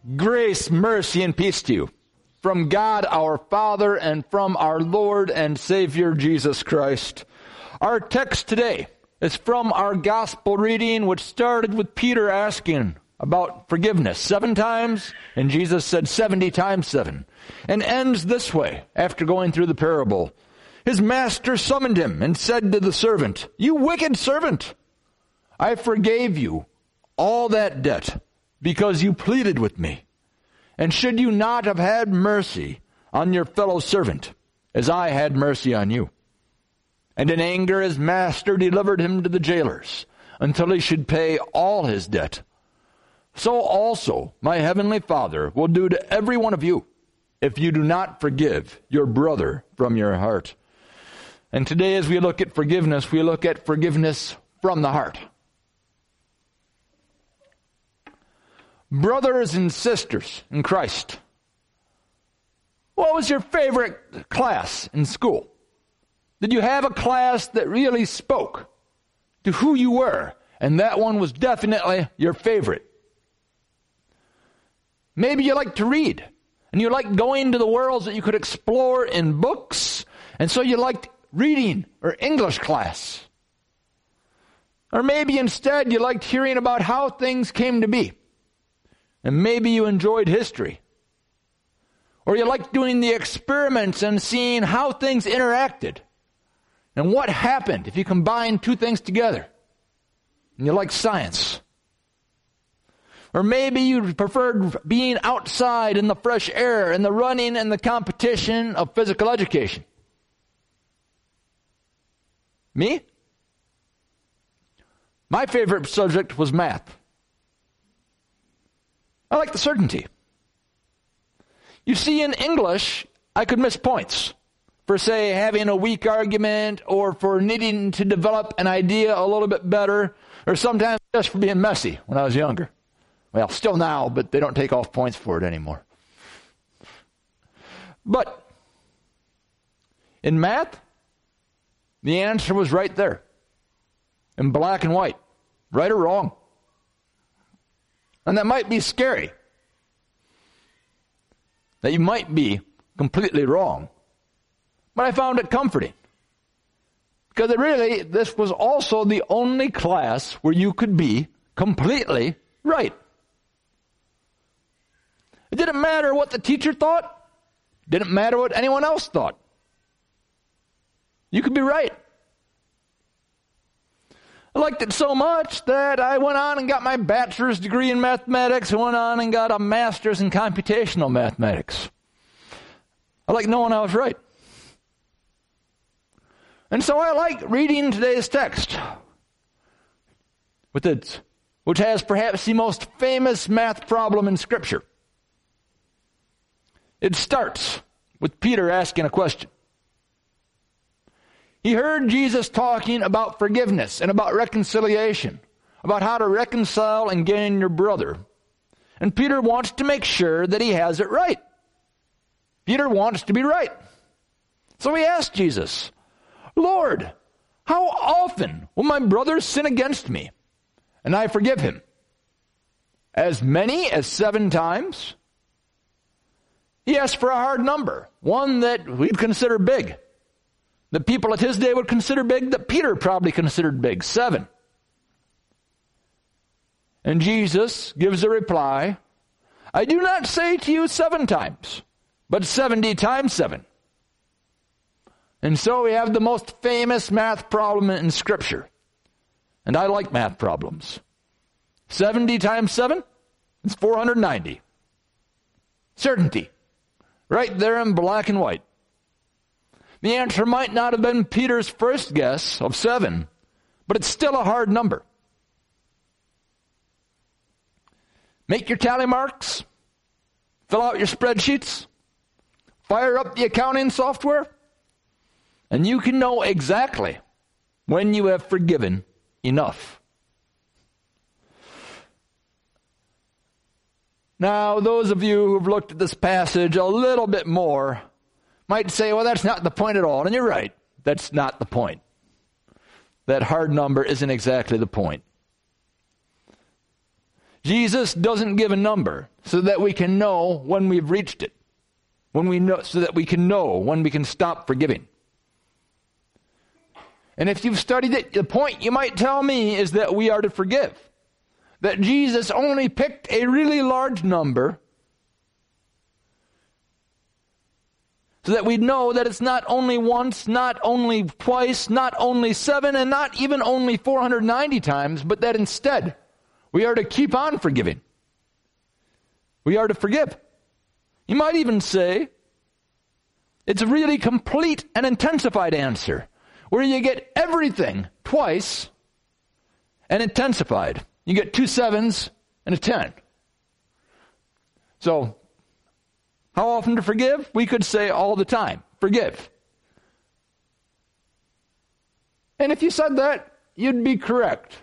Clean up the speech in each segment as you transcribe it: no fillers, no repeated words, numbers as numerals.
Grace, mercy, and peace to you from God our Father and from our Lord and Savior Jesus Christ. Our text today is from our gospel reading, which started with Peter asking about forgiveness 7 times, and Jesus said 70 times 7, and ends this way after going through the parable. His master summoned him and said to the servant, "You wicked servant, I forgave you all that debt because you pleaded with me. And should you not have had mercy on your fellow servant, as I had mercy on you?" And in anger his master delivered him to the jailers, until he should pay all his debt. So also my heavenly Father will do to every one of you, if you do not forgive your brother from your heart. And today, as we look at forgiveness, we look at forgiveness from the heart. Brothers and sisters in Christ, what was your favorite class in school? Did you have a class that really spoke to who you were, and that one was definitely your favorite? Maybe you like to read, and you like going to the worlds that you could explore in books, and so you liked reading or English class. Or maybe instead you liked hearing about how things came to be. And maybe you enjoyed history. Or you liked doing the experiments and seeing how things interacted. And what happened if you combine 2 things together. And you liked science. Or maybe you preferred being outside in the fresh air and the running and the competition of physical education. Me? My favorite subject was math. I like the certainty. You see, in English, I could miss points for, say, having a weak argument, or for needing to develop an idea a little bit better, or sometimes just for being messy when I was younger. Well, still now, but they don't take off points for it anymore. But in math, the answer was right there, in black and white, right or wrong. And that might be scary, that you might be completely wrong. But I found it comforting, because this was also the only class where you could be completely right. It didn't matter what the teacher thought. It didn't matter what anyone else thought. You could be right. I liked it so much that I went on and got my bachelor's degree in mathematics and went on and got a master's in computational mathematics. I like knowing I was right. And so I like reading today's text, which has perhaps the most famous math problem in Scripture. It starts with Peter asking a question. He heard Jesus talking about forgiveness and about reconciliation, about how to reconcile and gain your brother. And Peter wants to make sure that he has it right. Peter wants to be right. So he asked Jesus, "Lord, how often will my brother sin against me and I forgive him? As many as 7 times?" He asked for a hard number, one that we'd consider big. The people at his day would consider big, that Peter probably considered big, 7. And Jesus gives a reply, "I do not say to you 7 times, but 70 times 7. And so we have the most famous math problem in Scripture. And I like math problems. 70 times 7 is 490. Certainty. Right there in black and white. The answer might not have been Peter's first guess of 7, but it's still a hard number. Make your tally marks, fill out your spreadsheets, fire up the accounting software, and you can know exactly when you have forgiven enough. Now, those of you who've looked at this passage a little bit more might say, well, that's not the point at all. And you're right. That's not the point. That hard number isn't exactly the point. Jesus doesn't give a number so that we can know when we've reached it. So that we can know when we can stop forgiving. And if you've studied it, the point you might tell me is that we are to forgive. That Jesus only picked a really large number so that we know that it's not only once, not only twice, not only 7, and not even only 490 times, but that instead we are to keep on forgiving. We are to forgive. You might even say it's a really complete and intensified answer, where you get everything twice and intensified. You get 2 7s and a 10. So, how often to forgive? We could say all the time. Forgive. And if you said that, you'd be correct.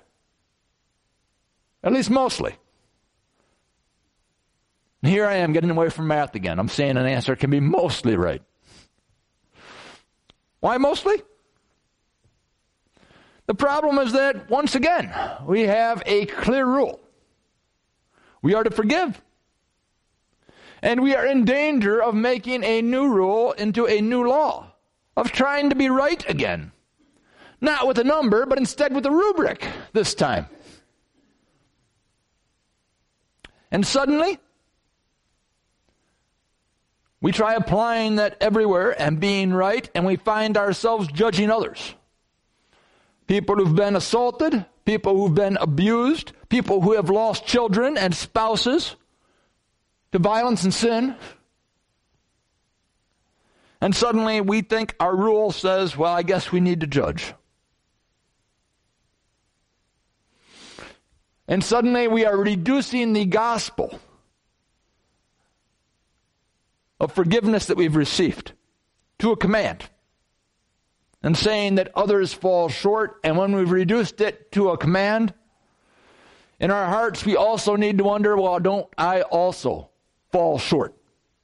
At least mostly. And here I am getting away from math again. I'm saying an answer can be mostly right. Why mostly? The problem is that, once again, we have a clear rule. We are to forgive. And we are in danger of making a new rule into a new law, of trying to be right again. Not with a number, but instead with a rubric this time. And suddenly, we try applying that everywhere and being right, and we find ourselves judging others. People who've been assaulted, people who've been abused, people who have lost children and spouses to violence and sin. And suddenly we think our rule says, well, I guess we need to judge. And suddenly we are reducing the gospel of forgiveness that we've received to a command. And saying that others fall short, and when we've reduced it to a command, in our hearts we also need to wonder, well, don't I also fall short?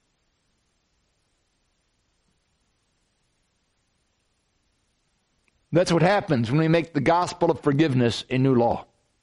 That's what happens when we make the gospel of forgiveness a new law.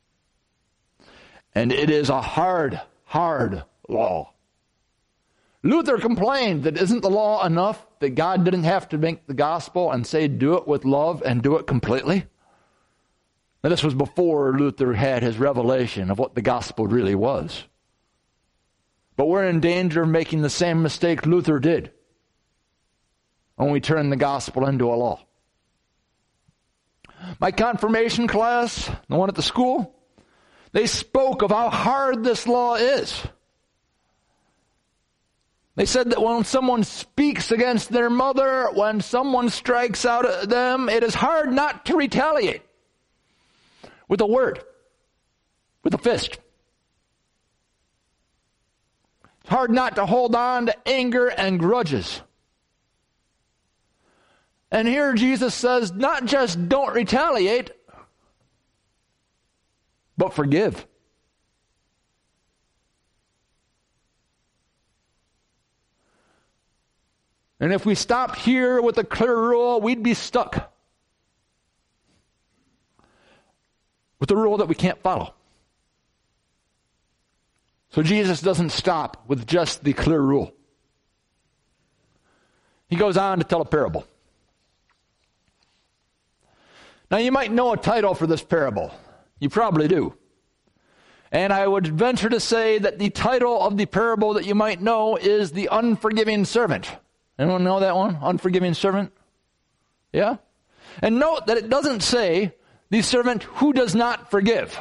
And it is a hard, hard law. Luther complained that isn't the law enough, that God didn't have to make the gospel and say do it with love and do it completely? Now, this was before Luther had his revelation of what the gospel really was. But we're in danger of making the same mistake Luther did when we turn the gospel into a law. My confirmation class, the one at the school, they spoke of how hard this law is. They said that when someone speaks against their mother, when someone strikes out at them, it is hard not to retaliate with a word, with a fist. It's hard not to hold on to anger and grudges. And here Jesus says, not just don't retaliate, but forgive. And if we stopped here with a clear rule, we'd be stuck with a rule that we can't follow. So Jesus doesn't stop with just the clear rule. He goes on to tell a parable. Now you might know a title for this parable. You probably do. And I would venture to say that the title of the parable that you might know is The Unforgiving Servant. Anyone know that one? Unforgiving servant? Yeah? And note that it doesn't say the servant who does not forgive.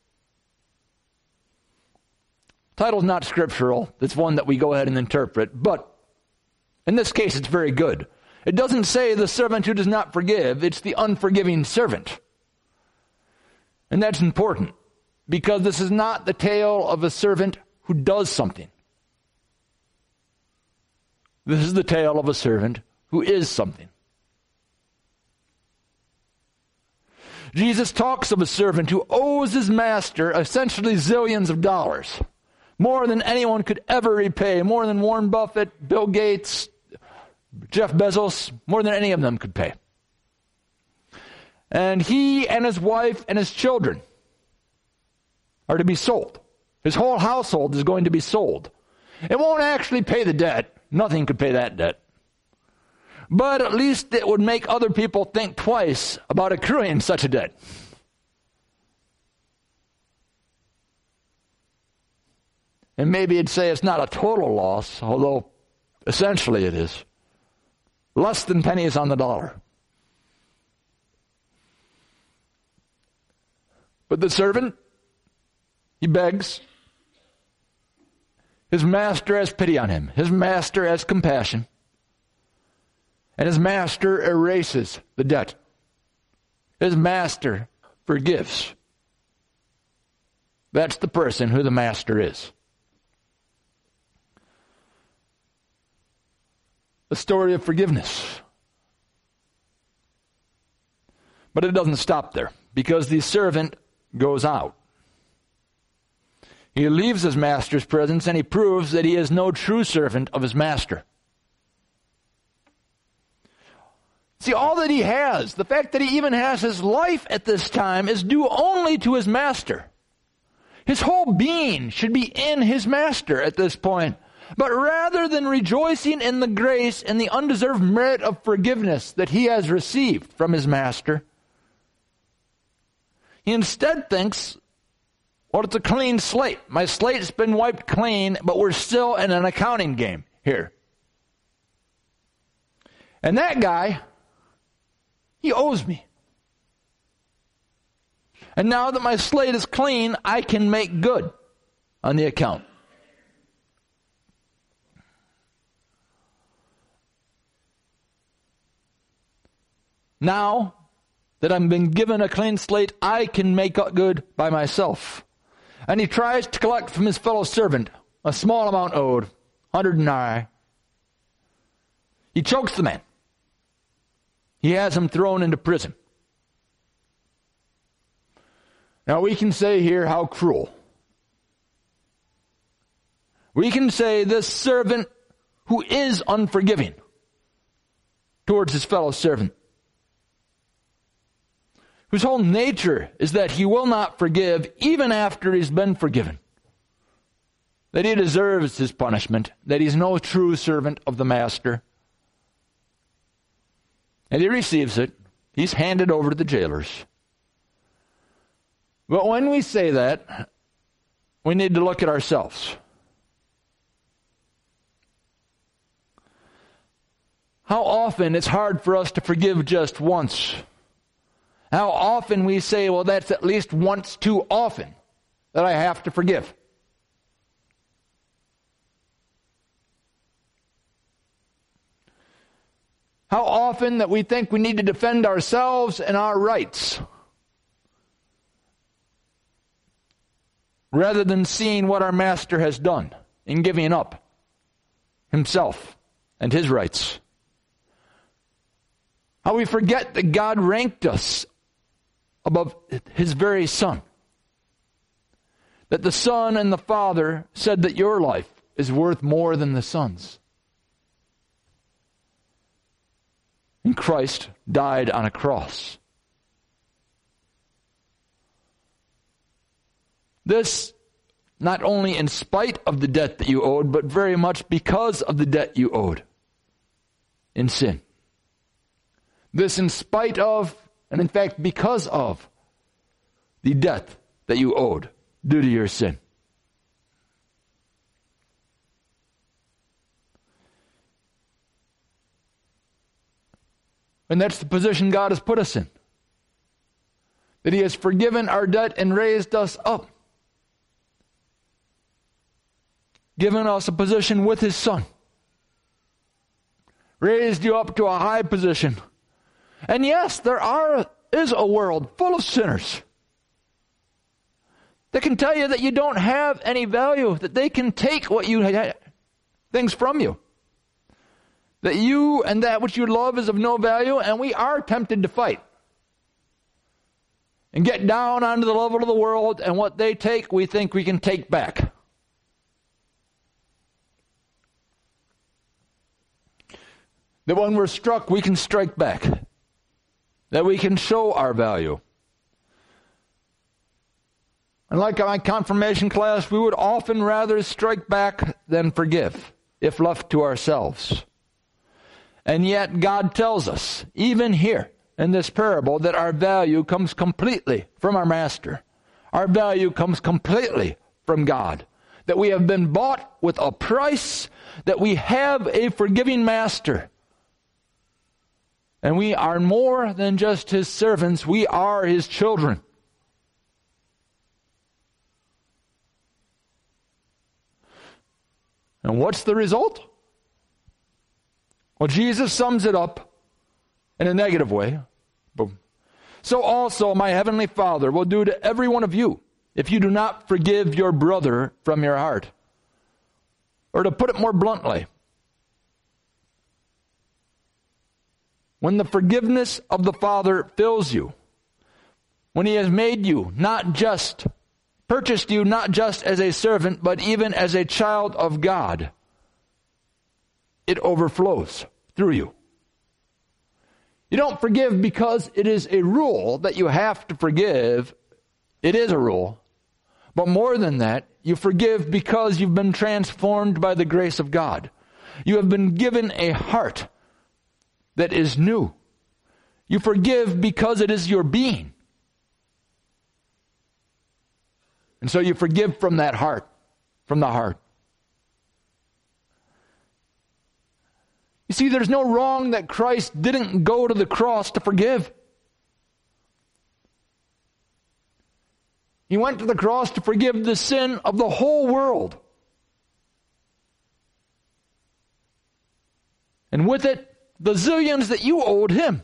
Title's not scriptural. It's one that we go ahead and interpret. But in this case, it's very good. It doesn't say the servant who does not forgive. It's the unforgiving servant. And that's important, because this is not the tale of a servant who does something. This is the tale of a servant who is something. Jesus talks of a servant who owes his master essentially zillions of dollars, more than anyone could ever repay, more than Warren Buffett, Bill Gates, Jeff Bezos, more than any of them could pay. And he and his wife and his children are to be sold His whole household is going to be sold. It won't actually pay the debt. Nothing could pay that debt. But at least it would make other people think twice about accruing such a debt. And maybe it'd say it's not a total loss, although essentially it is. Less than pennies on the dollar. But the servant, he begs. His master has pity on him. His master has compassion. And his master erases the debt. His master forgives. That's the person who the master is. A story of forgiveness. But it doesn't stop there, because the servant goes out. He leaves his master's presence, and he proves that he is no true servant of his master. See, all that he has, the fact that he even has his life at this time, is due only to his master. His whole being should be in his master at this point. But rather than rejoicing in the grace and the undeserved merit of forgiveness that he has received from his master, he instead thinks, well, it's a clean slate. My slate's been wiped clean, but we're still in an accounting game here. And that guy, he owes me. And now that my slate is clean, I can make good on the account. Now that I've been given a clean slate, I can make good by myself. And he tries to collect from his fellow servant a small amount owed, 100 denarii. He chokes the man. He has him thrown into prison. Now we can say here how cruel. We can say this servant who is unforgiving towards his fellow servant, whose whole nature is that he will not forgive even after he's been forgiven, that he deserves his punishment, that he's no true servant of the master. And he receives it. He's handed over to the jailers. But when we say that, we need to look at ourselves. How often it's hard for us to forgive just once. How often we say, well, that's at least once too often that I have to forgive. How often that we think we need to defend ourselves and our rights, rather than seeing what our master has done in giving up himself and his rights. How we forget that God ranked us above his very Son. That the Son and the Father said that your life is worth more than the Son's. And Christ died on a cross. This, not only in spite of the debt that you owed, but very much because of the debt you owed in sin. This in spite of, and in fact because of, the debt that you owed due to your sin. And that's the position God has put us in. That he has forgiven our debt and raised us up. Given us a position with his Son. Raised you up to a high position. And yes, there is a world full of sinners that can tell you that you don't have any value, that they can take what you things from you. That you and that which you love is of no value, and we are tempted to fight. And get down onto the level of the world, and what they take, we think we can take back. That when we're struck, we can strike back. That we can show our value. And like my confirmation class, we would often rather strike back than forgive if left to ourselves. And yet God tells us, even here in this parable, that our value comes completely from our Master. Our value comes completely from God. That we have been bought with a price, that we have a forgiving Master. And we are more than just His servants, we are His children. And what's the result? Well, Jesus sums it up in a negative way. Boom. So also my heavenly Father will do to every one of you if you do not forgive your brother from your heart. Or to put it more bluntly, when the forgiveness of the Father fills you, when He has made you purchased you not just as a servant, but even as a child of God, it overflows through you. You don't forgive because it is a rule that you have to forgive. It is a rule. But more than that, you forgive because you've been transformed by the grace of God. You have been given a heart that is new. You forgive because it is your being. And so you forgive from that heart, from the heart. You see, there's no wrong that Christ didn't go to the cross to forgive. He went to the cross to forgive the sin of the whole world. And with it, the zillions that you owed Him.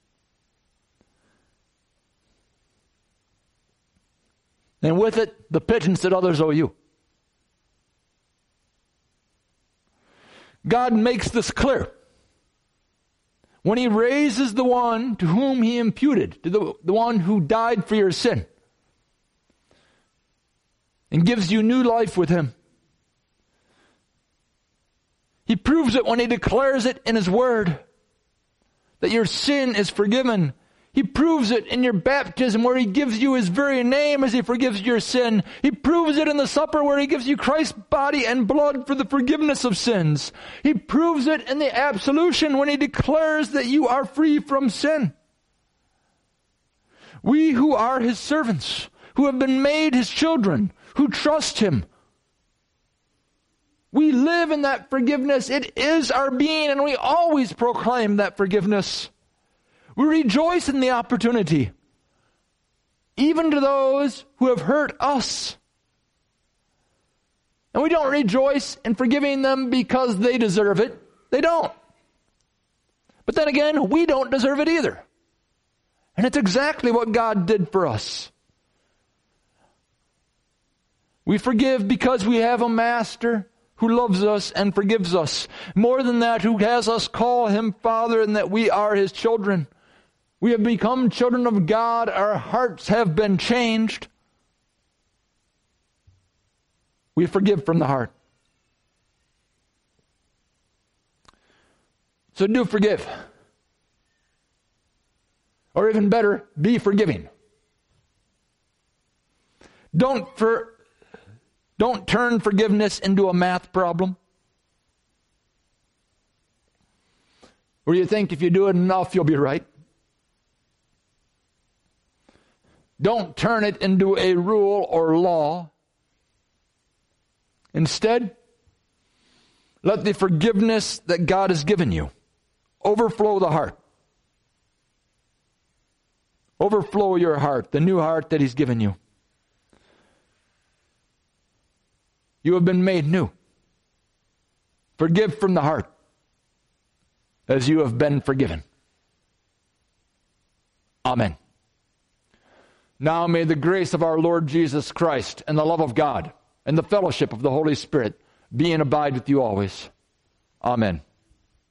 And with it, the pittance that others owe you. God makes this clear when He raises the one to whom He imputed, to the one who died for your sin, and gives you new life with Him. He proves it when He declares it in His Word, that your sin is forgiven. He proves it in your baptism where He gives you His very name as He forgives your sin. He proves it in the supper where He gives you Christ's body and blood for the forgiveness of sins. He proves it in the absolution when He declares that you are free from sin. We who are His servants, who have been made His children, who trust Him, we live in that forgiveness. It is our being, and we always proclaim that forgiveness. We rejoice in the opportunity, even to those who have hurt us. And we don't rejoice in forgiving them because they deserve it. They don't. But then again, we don't deserve it either. And it's exactly what God did for us. We forgive because we have a Master who loves us and forgives us. More than that, who has us call Him Father, and that we are His children. We have become children of God. Our hearts have been changed. We forgive from the heart. So do forgive. Or even better, be forgiving. Don't turn forgiveness into a math problem, where you think if you do it enough, you'll be right. Don't turn it into a rule or law. Instead, let the forgiveness that God has given you overflow the heart. Overflow your heart, the new heart that He's given you. You have been made new. Forgive from the heart, as you have been forgiven. Amen. Now may the grace of our Lord Jesus Christ and the love of God and the fellowship of the Holy Spirit be and abide with you always. Amen.